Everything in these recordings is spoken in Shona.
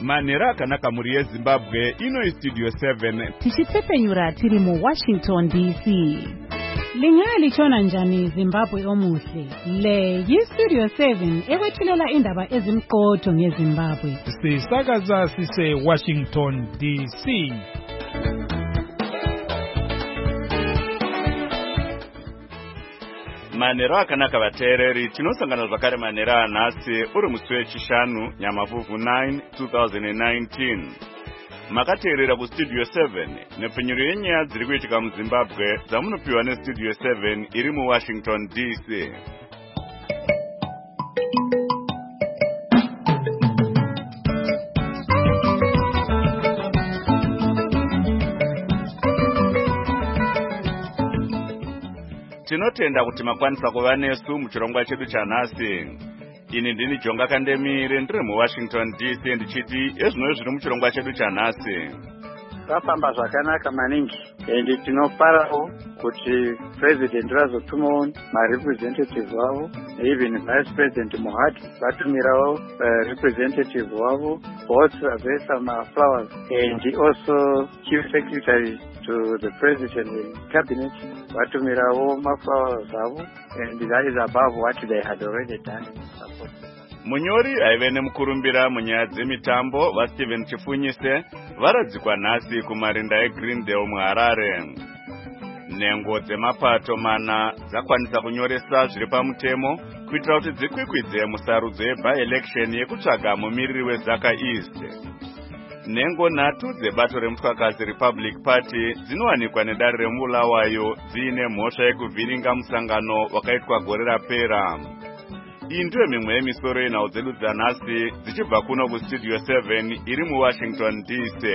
Manera akanaka muri yeZimbabwe ino Studio 7 tichitsepenyura tiri mu Washington DC. Lingalichona njani Zimbabwe omuhle? Le yi-Studio 7 ekwethulela indaba ezimqotho ngeZimbabwe. Sisakaza sise Washington DC. Manera akanaka vateereri tinosangana zvakare manera anhasi uri musi wechishanu Nyamavhuvhu 9 2019. Makateerera kuStudio 7 nepfenyuro yenyaya dziri kuitika muZimbabwe dzamunopiwa neStudio 7 iri muWashington DC. Tinotenda kuti makwanisa kuva nesu muchirongwa chedu chanhasi. Ini ndini Jonga Kandemire ndiri muWashington DC ndichiti ezvino zviri muchirongwa chedu chanhasi. Rafamba zvakanaka maningi ende tinofarawo kuti president vazotumawo marepresentative wavo even vice president Mohadi vatumirawo representative wavo both vesa maflowers and also chief secretary to the president and cabinet vatumirawo maflowers avo and that is above what they had already done. Munyori aive nemukurumbira munyaya dzemitambo vaSteven Chifunyise varadzikwa nhasi kumarinda eGreendale muHarare. Nhengo dzemapato mana dzakwanisa kunyoresa zviri pamutemo kuitira kuti dzikwikwidze musarudzo yeby-election yekutsvaga mumiriri weZaka East. Nhengo nhatu dzebato remutwakazi Republic Party dzinowanikwa nedare reMbulawayo dziine mhosva yekuvhiringa musangano wakaitwa gore rapera. Iyi ndiyo mimwe yemisoro yenhau dzedu dzanhasi dzichibva kuno kuStudio 7 iri muWashington DC.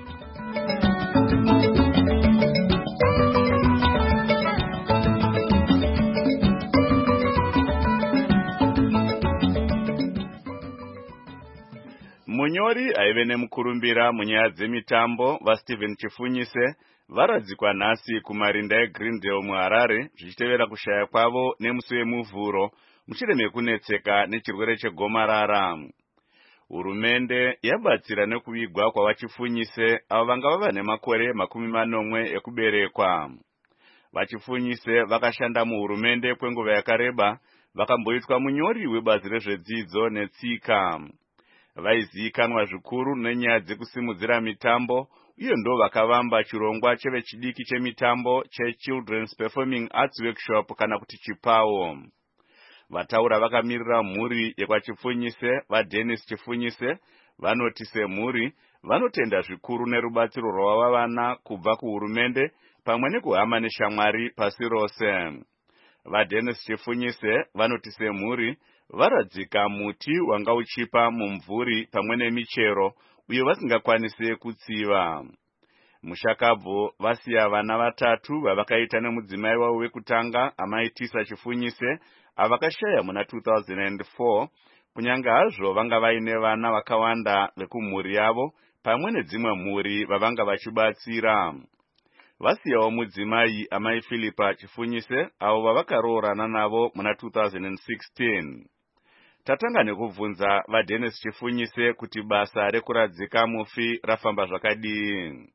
Munyori aive nemukurumbira munyaya dzemitambo vaSteven Chifunyise varadzikwa nhasi kumarinda eGreendale muHarare zvichitevera kushaya kwavo nemusi wemuvhuro mushure mekunetseka nechirwere chegomarara. Hurumende yabatsira nekuvigwa kwavaChifunyise avo vanga vava nemakore 40 ekuberekwa. VaChifunyise vakashanda muhurumende kwenguva yakareba vakamboitwa munyori webazi rezvedzidzo netsika. Vaizivikanwa zvikuru nenyaya dzekusimudzira mitambo uye ndo vakavamba chirongwa chevechidiki chemitambo cheChildren's Performing Arts Workshop kana kuti Chipawo. Vataura vakamirira mhuri yekwaChifunyise vaDennis Chifunyise vanoti semhuri vanotenda zvikuru nerubatsiro rwavana kubva kuhurumende pamwe nekuhama neshamwari pasi rose. VaDennis Chifunyise vanoti semhuri varadzika muti wanga uchipa mumvuri pamwe nemichero uye vasingakwanisi kutsiva. Mushakabvu vasiya vana vatatu vavakaita nemudzimai wavo wekutanga amaitisa Chifunyise avakashaya muna 2004 kunyanga hazvo vanga vaine vana vakawanda vekumhuri yavo pamwe nedzimwe mhuri vavanga vachibatsira. Vasiyawo mudzimai amai Philippa Chifunyise avo vavakaroorana navo muna 2016. Tatanga nekubvunza vaDennis Chifunyise kuti basa rekuradzika mufi rafamba zvakadii.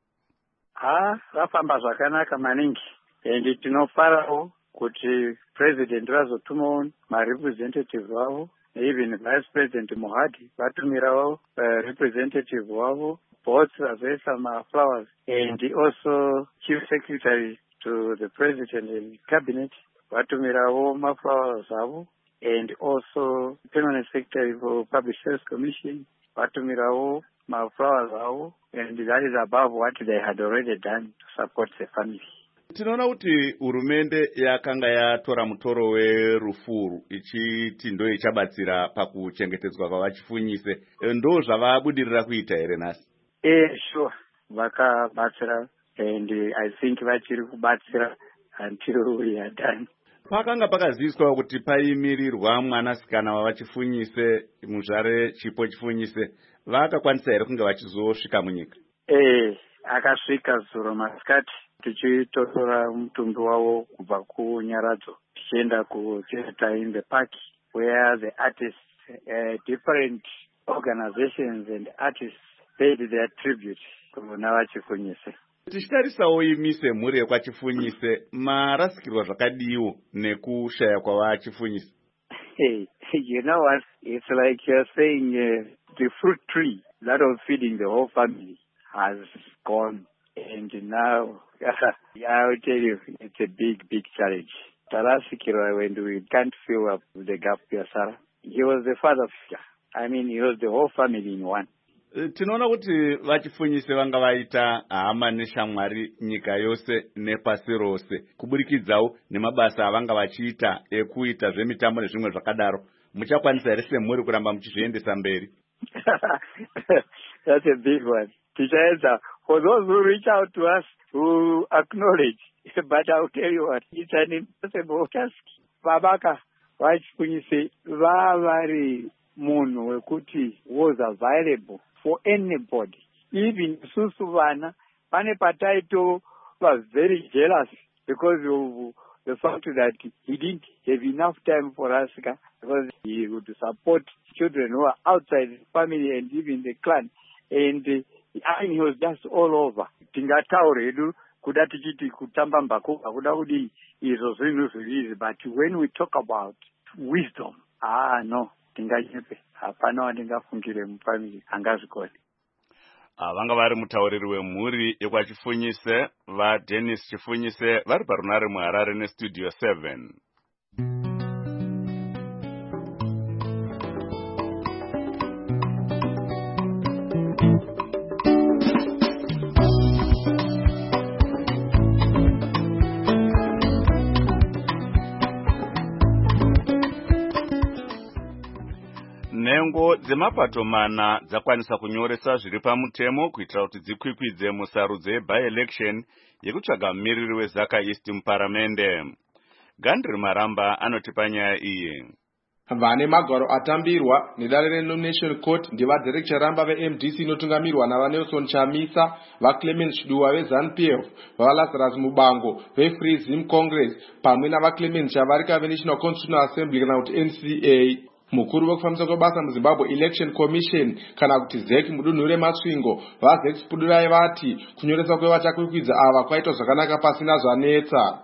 Rafamba zvakanaka maningi ende tinofarawo kuti president vazotumawo marepresentative wavo even vice president Mohadi vatumirawo representative wavo both vesa maflowers and also chief secretary to the president and cabinet vatumirawo maflowers avo and also permanent secretary for public service commission vatumirawo maflowers avo and that is above what they had already done to support the family. Tinoona kuti hurumende yakanga yatora mutoro werufuru ichiti ndo ichabatsira pakuchengetedzwa kwavaChifunyise. Ndo zvavabudirira kuita here nhasi? Sure. Vakabatsira and I think vachiri kubatsira until we are done. Pakanga pakaziviswa kuti paimirirwa mwanasikana wavaChifunyise muzvare Chipo Chifunyise. Vakakwanisa here kunge vachizosvika munyika? Akasvika zuro masikati tichitotora mutumbi wavo kubva kunyaradzo tichienda kutheater in the park where the artists different organizations and artists paid their tribute kuna vachifunyise. Tichitarisawo imi semhuri yekwachifunyise, marasikirwa zvakadiwo nekushaya kwavachifunyise? Hey, you know what? It's like you're saying the fruit tree that was feeding the whole family has gone. And now, I'll tell you, it's a big, big challenge. Tarasikirwa, when we can't fill up the gap, Sarah. He was the father figure. I mean, he was the whole family in one. Tinoona kuti vachifunyise vanga vaita hama neshamwari nyika yose nepasi rose kuburikidzawo nemabasa avanga vachiita ekuita zvemitambo nezvimwe zvakadaro. Muchakwanisa here semhuri kuramba muchizviendesa mberi? That's a big one. Tichaedza, for those who reach out to us, who acknowledge, but I'll tell you what, it's an impossible task. Babaka vachifunyise vavari munhu wekuti was available for anybody. Even susu vana, pane pataito was very jealous because of the fact that he didn't have enough time for us, because he would support children who are outside the family and even the clan. And he was just all over. Tingataure kuda tichiti kutamba mbako akuda kudi izvo zvinhu zviviri, but when we talk about wisdom, no, tingachepe hapana wandingafungire mufamily angazvikoni. Vanga vari mutauriri wemhuri yekwachifunyise vaDennis Chifunyise vari parunare muHarare neStudio 7. Nhengo dzemapato mana dzakwanisa kunyoresa zviri pamutemo kuitira kuti dzikwikwidze musarudzo yeby-election yekutsvaga mumiriri weZaka East muparamende. Gandri Maramba anotipa nyaya iyi. Vane magwaro atambirwa nedare reNomination Court ndevadzere Charamba veMDC inotungamirwa navaNelson Chamisa, vaClement Chiduwa veZANU-PF, vaLazarus Mubango veFree Zim Congress pamwe navaClement Chavarika veNational Constitutional Assembly kana kuti NCA. Mukuru wekufambisa kwebasa muZimbabwe Election Commission kana kuti ZEC mudunhu reMasvingo vaZEC Chipudurai vati kunyoresa kwevachakwikwidza ava kwaitwa zvakanaka pasina zvanetsa.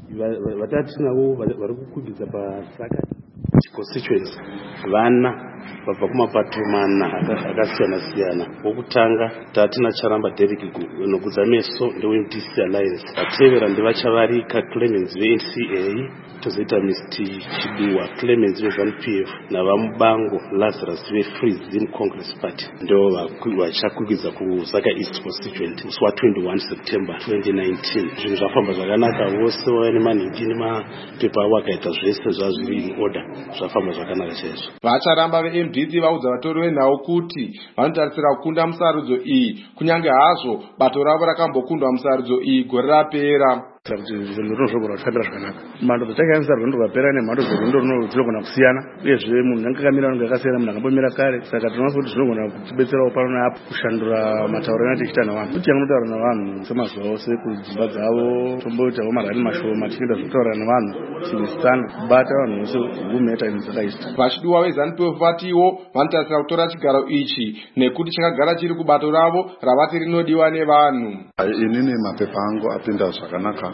Vatati navo vari kukwidza paSaka constituency vana vabva kumapato mana akasiyana-siyana. Wokutanga tatina Charamba Derrick nokudza meso ndeweMDC Alliance, vatevera ndevaChavarika Clemens veNCA, tozoita Mr. Chiduwa Clemens veZANU-PF navaMubango Lazarus veFree Zim Congress Party ndo vachakwidza kuZaka East constituent musi wa21 September 2019. Zvinhu zvafamba zvakanaka, vose vane manhingi nemapepa avo akaita zvese zvazviri in order, zvafamba zvakanaka chaizvo. VaCharamba veMDC vaudza vatori venhau kuti vanotarisira kukunda musarudzo iyi kunyange hazvo bato ravo rakambokundwa musarudzo iyi gore rapera. Kuti zvinhu zvinozvogora kufambira zvakanaka. Mhando dzatakaenzesa rwendo rwapera nemhando dzerwendo dzinogona kusiyana, uyezve munhu angakamira vanhu yakasiyana, munhu akambomira kare. Saka tinoona kuti zvinogona kutibetserawo pano neapo kushandura matauro atichita navanhu. Kuti anotaura navanhu semazuva ose kudzimba dzavo, tomboitawo marani mashoma tichienda zvekutaura navanhu chimisana kubata vanhu vose kugumeta nezvakaita. Vachiduwa veZANU-PF vatiwo vanotarisira kutora chigaro ichi nekuti chakagara chiri kubato ravo ravati rinodiwa nevanhu. Inini mapepa angu apinda zvakanaka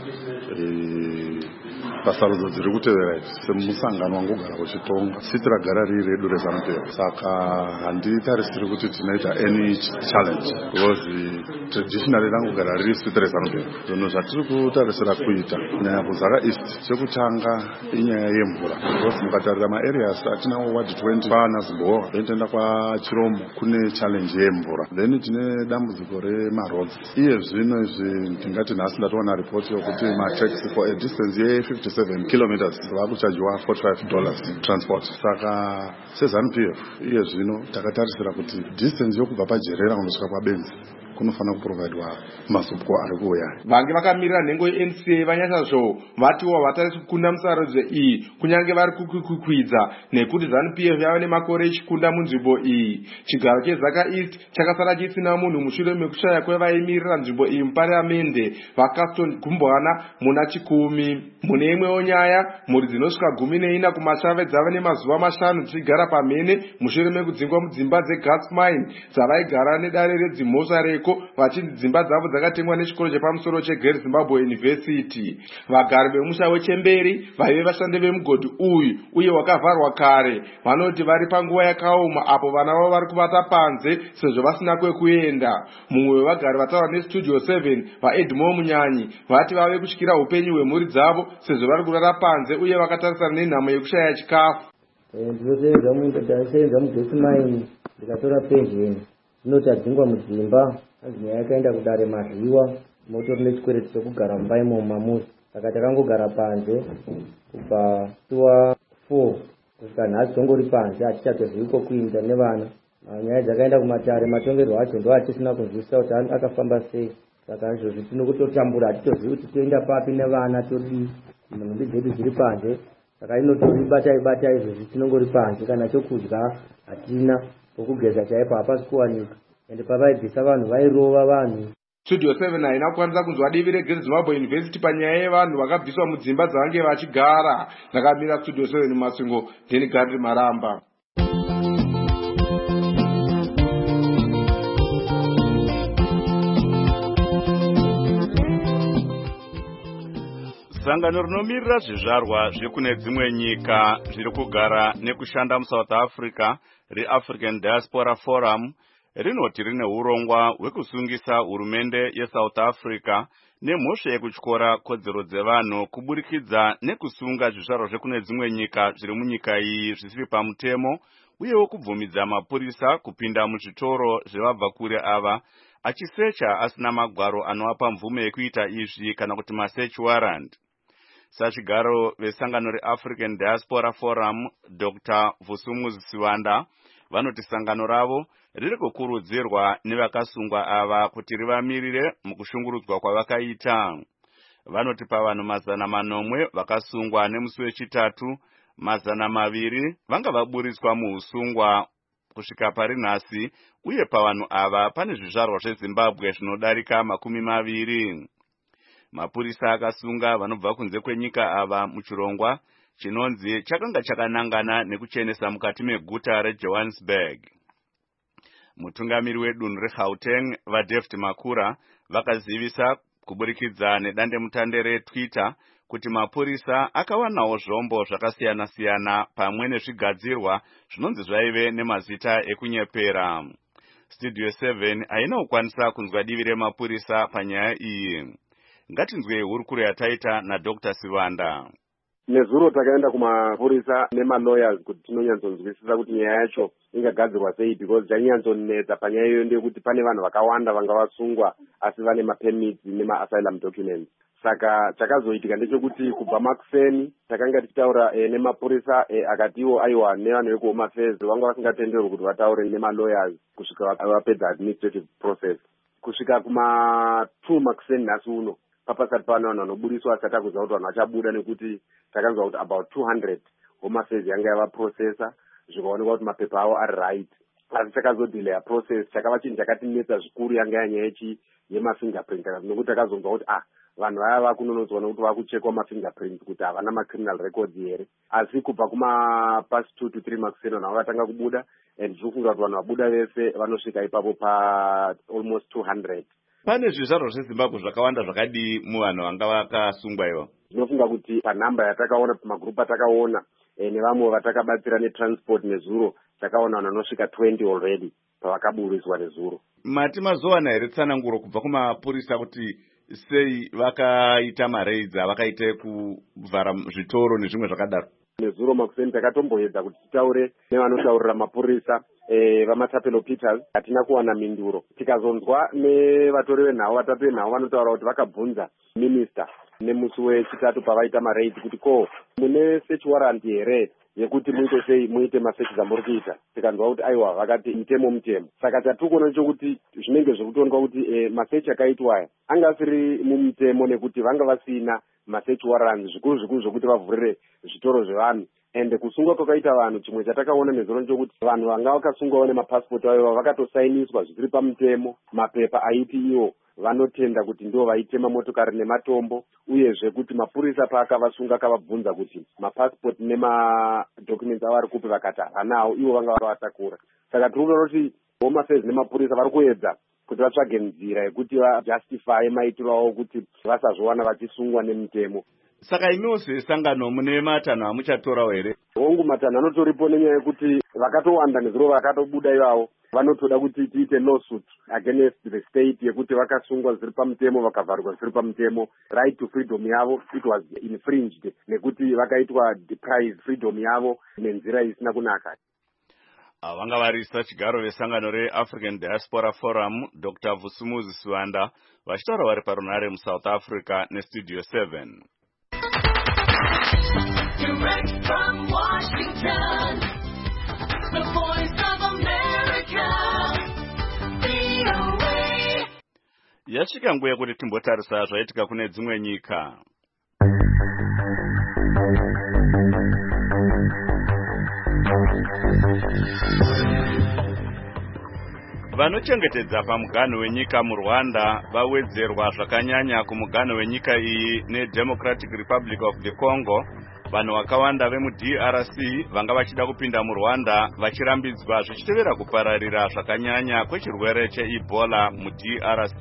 pasarudzo dziri kutevera semusangano wangogara kuchitonga siti ragara riri redu reZANU-PF. Saka handitarisiri kuti tinoita any challenge because traditionally rangogara riri siti reZANU-PF. Zvinhu zvatiri kutarisira kuita kunyanya kuZaka East, chekutanga inyaya yemvura, because mukatarira maareas atinawo ward 20 kwaNazibhowa, then toenda kwaChirombo kune challenge yemvura, then tine dambudziko remaroads. Iye zvino izvi ndingati nhasi ndatoona report yokuti mataxi for a distance ye 57 kilometers vakuchajiwa $45 transport. Saka seZANU-PF iye zvino takatarisira kuti distance yokubva paJerera kunosvika paBenzi kunofanira kuprovaidwa masupko ari kuuya. Vange vakamirira nhengo yeNCA vanyasazvo vatiwo havatari kukunda musarudzo iyi kunyange vari kukwidza nekuti ZANU-PF yava nemakore ichikunda munzvimbo iyi. Chigaro cheZaka East chakasara chisina munhu mushure mekushaya kwevaimirira nzvimbo iyi muparamende vaCaston Gumbwana muna 10. Mune imwewo nyaya, mhuri dzinosvika 14 kumashave dzava nemazuva 5 dzichigara pamhene mushure mekudzingwa mudzimba dzegas mine dzavaigara nedare redzimhosva reko vachinzi dzimba dzavo dzakatengwa nechikoro chepamusoro cheGreat Zimbabwe University. Vagari vemusha weChemberi vaive vashandi vemugodhi uyu uye wakavharwa kare vanoti vari panguva yakaoma apo vana vavo vari kuvata panze sezvo vasina kwekuenda. Mumwe wevagari vataura neStudio 7 vaEdmore Munyanyi vati vave kutyira upenyu hwemhuri dzavo sezvo vari kurara panze uye vakatarisana nenhamo yekushaya chikafu. Ndinosenza mugesi maini ndikatora pensheni dzinoti adzingwa mudzimba nyaya yakaenda kudare mazviwa motori nechikwereti chekugara mumba imo mumamuzi. Saka takangogara panze kubva tuwa 4 kusvika nhasi tongori panze hatichatozivi kokuinda nevana. Nyaya dzakaenda kumatare matongerwo acho ndo hatisina kunzwisisa kuti akafamba sei. Saka izvozvi tinokutotambura hatitozivi kuti toenda papi nevana todii. Nhumbi dzedu dziri panze. Saka inotori batai izvozvi tinongori panze kana chokudya hatina pokugeza chaipo hapasi kuwanika. Ende pavaibvisa vanhu vairova vanhu. Studio 7 haina kukwanisa kunzwa divi reGreat Zimbabwe University panyaya yevanhu vakabviswa mudzimba dzavange vachigara. Ndakamira Studio 7 mumasvingo ndini Gandhi Maramba. Sangano rinomirira zvizvarwa zvekune dzimwe nyika zviri kugara nekushanda muSouth Africa reAfrican Diaspora Forum rinoti rine urongwa hwekusungisa hurumende yeSouth Africa nemhosva yekutyora kodzero dzevanhu kuburikidza nekusunga zvizvarwa zvekune dzimwe nyika zviri munyika iyi zvisiri pamutemo uyewo kubvumidza mapurisa kupinda muzvitoro zvevabva kure ava achisecha asina magwaro anovapa mvume yekuita izvi kana kuti masearch warrant. Sachigaro vesangano reAfrican Diaspora Forum Dr. Vusumuzi Siwanda vanoti sangano ravo riri kukurudzirwa nevakasungwa ava kuti rivamirire mukushungurudzwa kwavakaita. Vanoti pavanhu 900 vakasungwa nemusi wechitatu, 200 vanga vaburiswa muusungwa kusvika pari nhasi, uye pavanhu ava pane zvizvarwa zveZimbabwe zvinodarika 20. Mapurisa akasunga vanobva kunze kwenyika ava muchirongwa chinonzi chakanga chakanangana nekuchenesa mukati meguta reJohannesburg. Mutungamiri wedunhu reGauteng vaDavid Makura vakazivisa kuburikidza nedandemutande reTwitter kuti mapurisa akawanawo zvombo zvakasiyana-siyana pamwe nezvigadzirwa zvinonzi zvaive nemazita ekunyepera. Studio 7 haina kukwanisa kunzwa divi remapurisa panyaya iyi. Ngatinzwe hurukuro yataita naDr. Siwanda. Nezuro takaenda kumapurisa nemalawyers kuti tinonyanzonzwisisa kuti nyaya yacho ingagadzirwa sei, because chainyadzonetsa panyaya iyo ndeyekuti pane vanhu vakawanda vanga vasungwa asi vane mapermits nemaasylum documents. Saka chakazoitika ndechekuti kubva makuseni takanga tichitaura nemapurisa akatiwo aiwa nevanhu vekuHome Affairs vanga vasingatenderwi kuti vataure nemalawyers kusvika vapedza administrative process. Kusvika kuma2 makuseni nhasi uno papasati pano vanhu vanoburiswa asati akuziva kuti vanhu vachabuda nekuti takanzwa kuti about 200 Home Affairs yanga yavaprocessa zvikaonekwa kuti mapepa avo ari right. Asi chakazodhilaya process chakava chinhu chakatinetsa zvikuru yanga yanyaya yemafingerprint nekuti takazonzwa kuti vanhu vaya vakunonodzwa nekuti vakuchekwa mafingerprint kuti havana macriminal records here. Asi kubva kumapasi 2 to 3 makuseni vanhu vatanga kubuda, and zvikufunga kuti vanhu vabuda vese vanosvika ipapo pa almost 200. Pane zvizvarwa zveZimbabwe zvakawanda zvakadii muvanhu vanga vakasungwa ivo. Zvinofunga kuti panhamba yatakaona pamagrupu atakaona nevamwe vatakabatsira netransport nezuro takaona vanhu vanosvika 20 already pavakaburiswa nezuro. Mati mazowana here tsananguro kubva kumapurisa kuti sei vakaita maraids avakaita kuvhara zvitoro nezvimwe zvakadaro? Nezuro makuseni takatomboedza kuti titaure nevanotaurira mapurisa vaMatapelo Peters, hatina kuwana minduro. Tikazonzwa nevatori venhau, vatatu venhau vanotaura kuti vakabvunza minista nemusi wechitatu pavaita maraid kuti ko mune search warrant here yekuti muite sei muite masearch zamuri kuita. Tikanzwa kuti aiwa vakati mutemo. Saka chatiri kuona chokuti zvinenge zvekutoonwa kuti masearch akaitwa aya anga asiri mumutemo nekuti vanga vasina masearch warrant zvikuru zvokuti vavhurire zvitoro zvevanhu. Ende kusungwa kwakaita vanhu chimwe chatakaona nezuro nchokuti vanhu vanga vakasungwawo nemapasipoti avo vakatosainiswa zvisiri pamutemo mapepa aiti iwo vanotenda kuti ndo vaitema motokari nematombo, uyezve kuti mapurisa paakavasunga akavabvunza kuti mapasipoti nemadhokumenti avo ari kupi, vakati havanawo, ivo vanga vatakura. Saka tiri kuona kuti home affairs nemapurisa vari kuedza kuti vatsvage nzira yekuti vajustify maitiro avo kuti vasazowana vachisungwa nemutemo. Saka imiwo sangano mune matanho amuchatorawo here? Hongu matanho anotoripo nenyaya yekuti vakatowanda nezuro vakatobuda ivavo vanotoda kuti tiite lawsuit against the state yekuti vakasungwa zviri pamutemo vakavharwa zviri pamutemo. Right to freedom yavo it was infringed nekuti vakaitwa deprived freedom yavo nenzira isina kunaka. Vanga varisa chigaro vesangano reAfrican Diaspora Forum Dr. Vusumuzi Siwanda vachitaura vari parunare muSouth Africa neStudio 7. Direct from Washington, the voice of America, VOA. Yasvika nguva yekuti timbotarisa zvaitika kune dzimwe nyika. Vanochengetedza pamuganho wenyika muRwanda vawedzerwa zvakanyanya kumuganho wenyika iyi neDemocratic Republic of the Congo. Vanhu vakawanda vemuDRC vanga vachida kupinda muRwanda vachirambidzwa zvichitevera kupararira zvakanyanya kwechirwere cheEbola muDRC.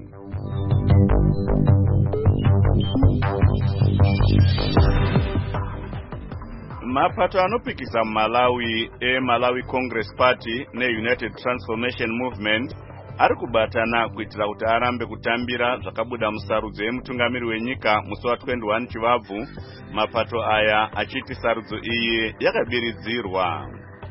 Mapato anopikisa muMalawi eMalawi Congress Party neUnited Transformation Movement ari kubatana kuitira kuti arambe kutambira zvakabuda musarudzo yemutungamiri wenyika musi wa21 Chivabvu. Mapato aya achiti sarudzo iyi yakabiridzirwa.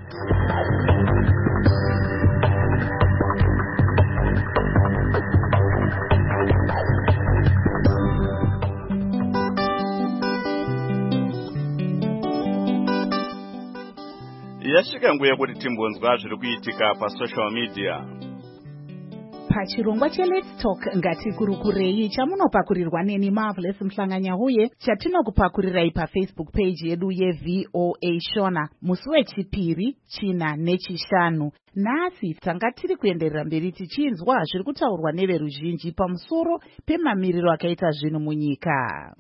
Yasvika nguva yekuti timbonzwa zviri kuitika pasocial media. Pachirongwa cheLet's Talk ngatikurukurei chamunopakurirwa neni Marvelous Mhlanganya uye chatinokupakurirai paFacebook page yedu yeVOA Shona musi wechipiri, china nechishanu. Nhasi tanga tiri kuenderera mberi tichinzwa zviri kutaurwa neveruzhinji pamusoro pemamiriro akaita zvinhu munyika.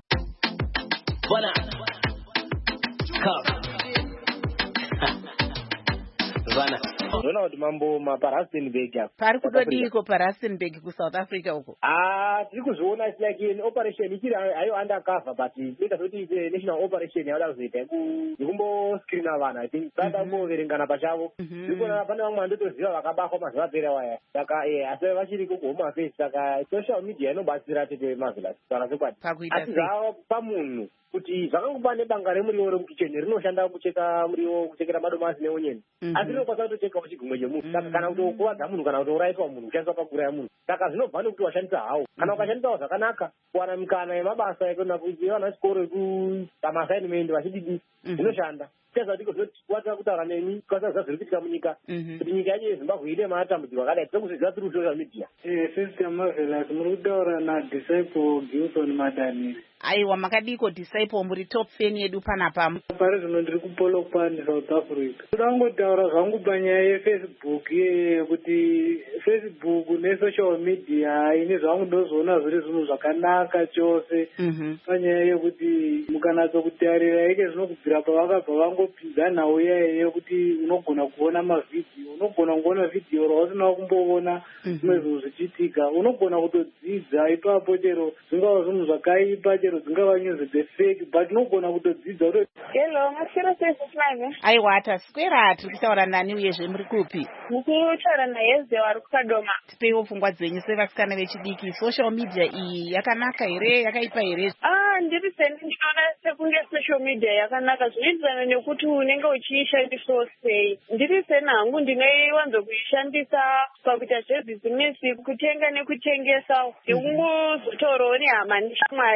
Ndona kuti mambo mapaRustenburg apo. Pari kudodiko paRustenburg kuSouth Africa uko? Tiri kuzviona it's like an operation ichiri hayo undercover but inoita kuti national operation yavada kuzoita yekumboskirina vanhu. I think vada kumboverengana pachavo. Ndiri kuona pane vamwe vandotoziva vakabatwa mazuva apera waya. Saka asi vachiri kuhome affairs. Saka social media inobatsira tete Marvelous. Saka sekwati asi zvava pamunhu kuti zvakangoba nebanga remuriwo remukicheni rinoshanda kucheka muriwo, kuchekera madomasi neonyeni. Asi rinokwanisa kutochekawo chigumwe chemunhu. Saka kana kutokuvadza munhu kana kutourayiswa munhu kushandiswa pakuraya munhu. Saka zvinobva nekuti washandisa hawo. Kana ukashandisawo zvakanaka kuwana mikana yemabasa ekuenda kuvana vechikoro ekutamasainimendi vachididi zvinoshanda. Kuwatira kutaura neni kwasaziva zviri kuitika munyika kuti nyika yacho yeZimbabwe ine matambudziko akadai tiri kuzviziva tiri social media. Sister Marvelous, muri kutaura naDisciple Gilson Madani. Aiwa, makadiko Disciple, muri top fan yedu panapa. Pari zvino ndiri kuPolokwane South Africa. Ndangotaura zvangu panyaya yeFacebook kuti Facebook nesocial media ine zvangu ndozoona zviri zvinhu zvakanaka chose. Panyaya yekuti mukanatsokutarira ike zvinokubvira pavakabva vangopinza nhau iyayo kuti unogona kuona mavhidhiyo, unogona kuona vhidhiyo rausina kumboona zvimwe zvinhu zvichiitika, unogona kutodzidza ipapo chero zvingava zvinhu zvakaipa chero dzingava news dzefake but unogona kutodzidza kuti hello maswera sezvimwe. Aiwa, taswera tiri kutaura nani uyezve muri kupi? Mukutaura naYeze wari kuKadoma. Tipeiwo pfungwa dzenyu sevasikana vechidiki. Social media iyi yakanaka here, yakaipa here? Ndiri sendinoona sekunge social media yakanaka zvinoenderana nekuti unenge uchiishandisawo sei. Ndiri senhangu ndinoiwanza kuishandisa pakuita zvebhizinesi, kutenga nekutengesa, nekungozotorawo nehama neshamwari.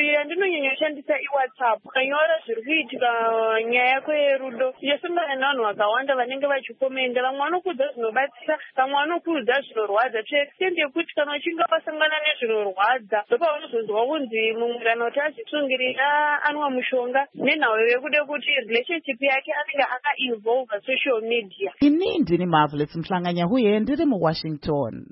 ndinonyanyoshandisa iwhatsapp kanyora zviri kuitika nyaya yako yerudo yosangana nevanhu vakawanda vanenge vachikomenda. Vamwe vanokudza zvinobatsira, vamwe vanokudza zvinorwadza, to extent yekuti kana uchinge wasangana nezvinorwadza ndopaunozonzwa kunzi mumwe kana kuti azvitsungirira anwa mushonga nenhau yekude kuti relationship yake anenge akainvolva social media. Ini ndini Marvelous Mhlanganyahuye ndiri muWashington.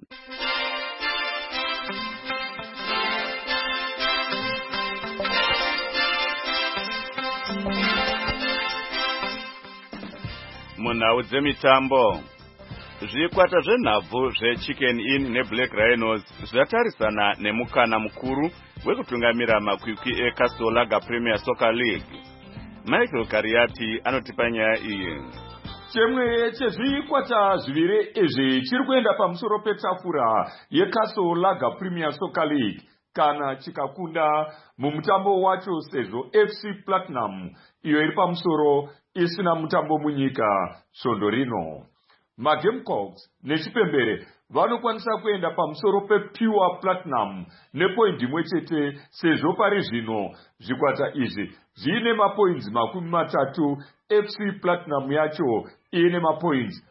Munhau dzemitambo, zvikwata zvenhabvu zveChicken Inn neBlack Rhinos zvatarisana nemukana mukuru wekutungamira makwikwi eCastle Lager Premier Soccer League. Michael Kariati anotipa nyaya iyi. Chimwe chezvikwata zviviri izvi chiri kuenda pamusoro petafura yeCastle Lager Premier Soccer League kana chikakunda mumutambo wacho sezvo FC Platinum iyo iri pamusoro isina mutambo munyika svondo rino. MaGamecocks nechipembere vanokwanisa kuenda pamusoro pePure Platinum nepoindi imwe chete sezvo pari zvino zvikwata izvi zviine mapoints 30, FC Platinum yacho ine mapoints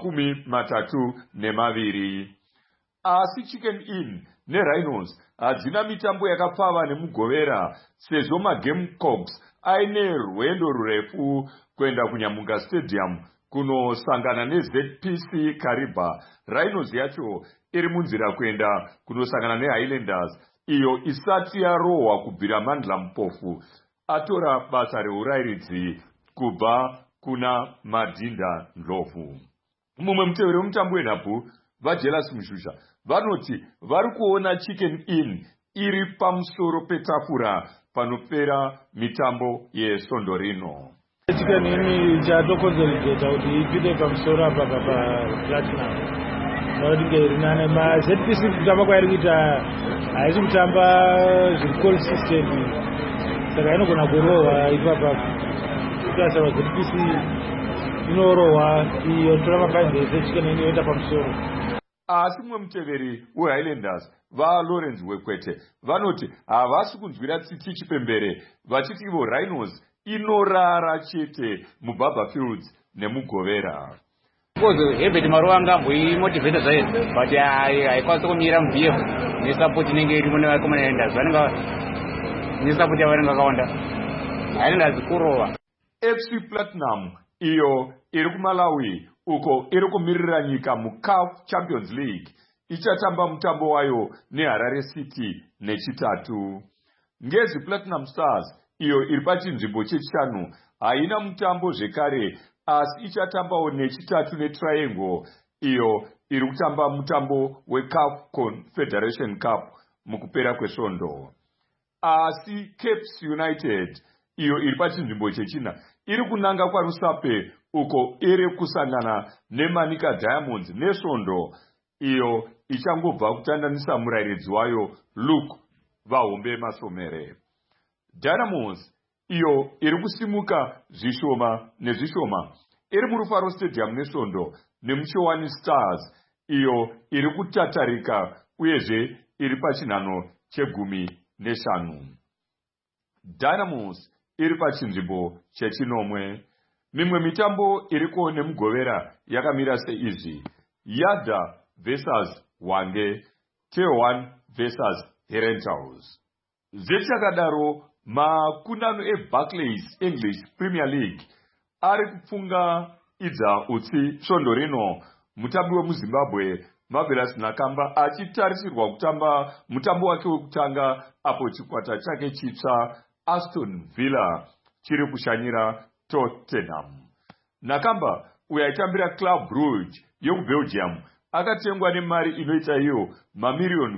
32. Asi Chicken Inn neRhinos hadzina mitambo yakapfava nemugovera sezvo MaGamecocks aine rwendo rurefu kuenda kuNyamunga Stadium kunosangana neZPC Kariba. Rhinos yacho iri munzira kuenda kunosangana neHighlanders iyo isati yarohwa kubvira Mandla Mpofu atora basa reurairidzi kubva kuna Madinda Ndlovu. Mumwe muteveri wemutambo wenhabvu vaJealous Mushusha vanoti vari kuona Chicken Inn iri pamusoro petafura panopera mitambo yesvondo rino. Chicken Inn chatokonzeredzera kuti ipinde pamusoro apa paPlatinum. Nokuti ngerinane maZPC kutamba kwairi kuita haisi kutamba zviri consistent, saka inogona kurohwa ipapa. Kutasava ZPC inorohwa iyo tora mapoints eChicken Inn yoenda pamusoro. Asi mumwe muteveri weHighlanders vaLawrence Wekwete vanoti havasi kunzwira tsitsi chipembere vachiti ivo Rhinos inorara chete muBaba Fields nemugovera. Because Herbert Maruwa angamboimotivheta zvayo but haikwanisa kumira muBF nesapoti inenge iri mune vaHighlanders vanenge nesapoti yavanenge vakawanda. Highlanders kurova. FC Platinum iyo iri kuMalawi uko iri kumirira nyika muCAF Champions League ichatamba mutambo wayo neHarare City nechitatu. Ngezi Platinum Stars iyo iri pachinzvimbo chechishanu haina mutambo zvekare asi ichatambawo nechitatu neTriangle iyo iri kutamba mutambo weCAF Confederation Cup mukupera kwesvondo. Asi Caps United iyo iri pachinzvimbo chechina iri kunanga kwaRusape uko iri kusangana neManika Diamonds nesvondo iyo ichangobva kutandanisa murairidzi wayo Luke Vahombe Masomere. Dynamos iyo iri kusimuka zvishoma nezvishoma iri muRufaro Stadium nesvondo nemuChowani Stars iyo iri kutatarika uyezve iri pachinhano che15. Dynamos iri pachinzvimbo chechinomwe. Mimwe mitambo iriko nemugovera yakamira seizvi: Yada versus Wange, T1 versus Herentals. Zvichakadaro, makundano eBarclays English Premier League ari kupfunga idza utsi svondo rino. Mutambi wemuZimbabwe Marvelous Nakamba achitarisirwa kutamba mutambo wake wekutanga apo chikwata chake chitsva Aston Villa chiri kushanyira Tottenham. Nakamba uyo aitambira Club Brugge yokuBelgium akatengwa nemari inoita iyo mamiliyoni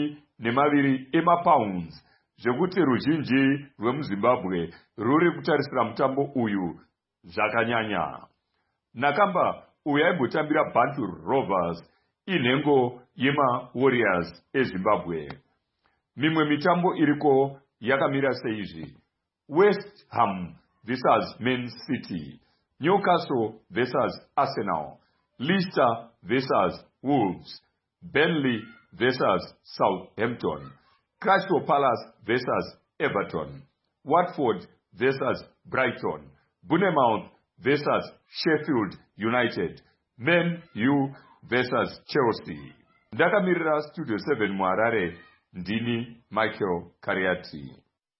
12 emapounds, zvekuti ruzhinji rwemuZimbabwe ruri kutarisira mutambo uyu zvakanyanya. Nakamba uyo aimbotambira Bantu Rovers inhengo yemaWarriors eZimbabwe. Mimwe mitambo iriko yakamira seizvi: West Ham versus Man City, Newcastle versus Arsenal, Leicester versus Wolves, Burnley versus Southampton, Crystal Palace versus Everton, Watford versus Brighton, Bournemouth versus Sheffield United, Man U versus Chelsea. Ndakamirira Studio 7 muHarare, ndini Michael Kariati.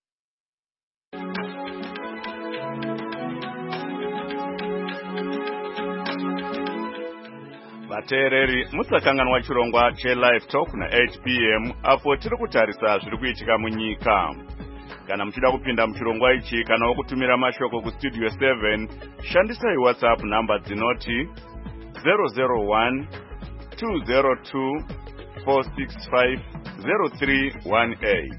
Vateereri, musakanganwa chirongwa che-Live Talk na 8 p.m. apo tiri kutarisa zviri kuitika munyika. Kana muchida kupinda muchirongwa ichi kana wokutumira mashoko kustudio 7, shandisai WhatsApp namba dzinoti 001 202 465 0318.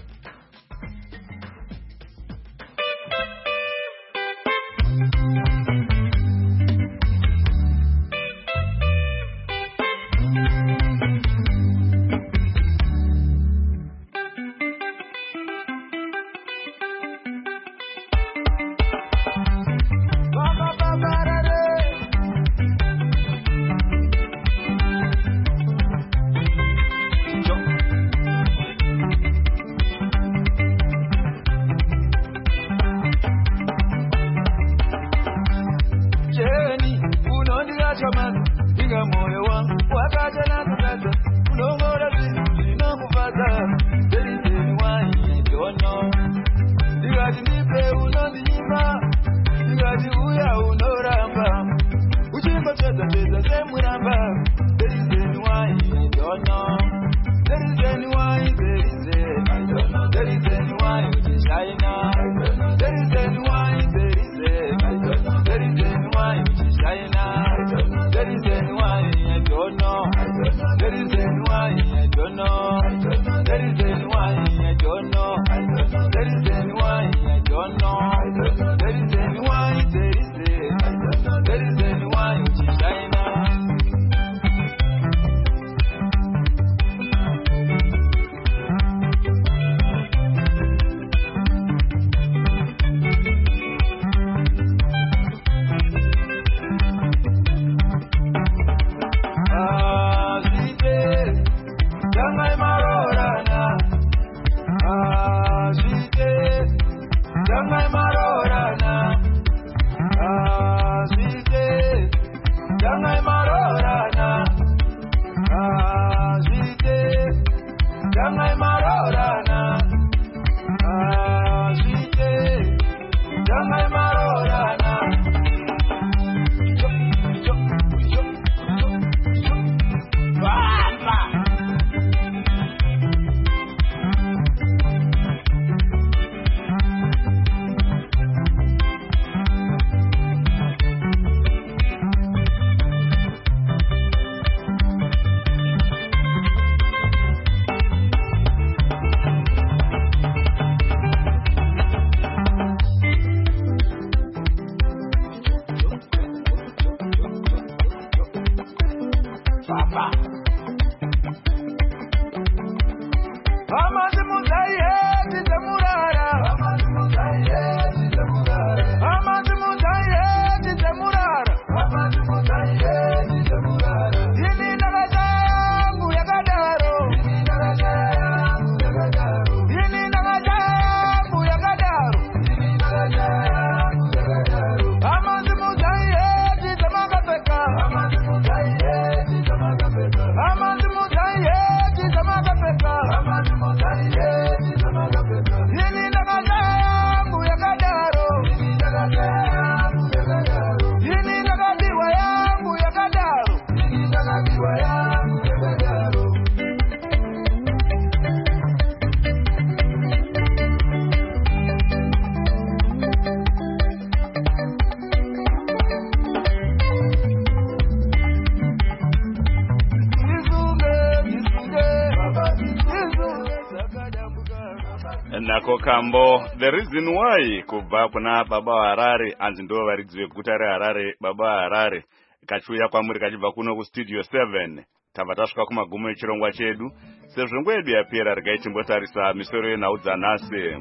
Nako kambo, the reason why kubva kuna baba Harare anzi ndo varidzi veguta reHarare baba Harare kachiuya kwamuri kachibva kuno kustudio 7 tabva tasvika kumagumo echirongwa chedu sezvo nguva yedu yapera regai timbotarisa misoro yenhau dzanhasi.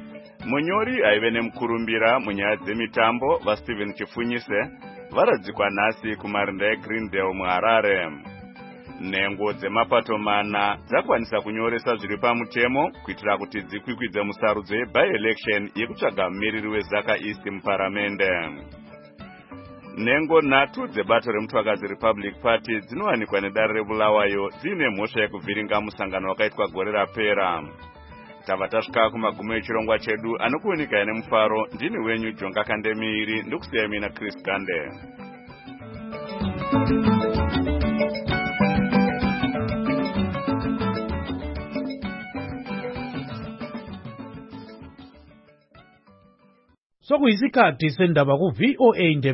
Munyori aive nemukurumbira munyaya dzemitambo vaSteven Chifunyise varadzikwa nhasi kumarinda eGreendale muHarare. Nhengo dzemapato mana dzakwanisa kunyoresa zviri pamutemo kuitira kuti dzikwikwidze musarudzo yeby-election yekutsvaga mumiriri weZaka East muparamende. Nhengo nhatu dzebato remutwakazi Republic Party dzinowanikwa nedare reBulawayo dziine mhosva yekuvhiringa musangano wakaitwa gore rapera. Tava tasvika kumagumo echirongwa chedu, anokuunika nemufaro. Ndini wenyu Jonga Kandemiiri, ndokusiyai mina Chris Gande. Sokuyisikhathi sendaba ku VOA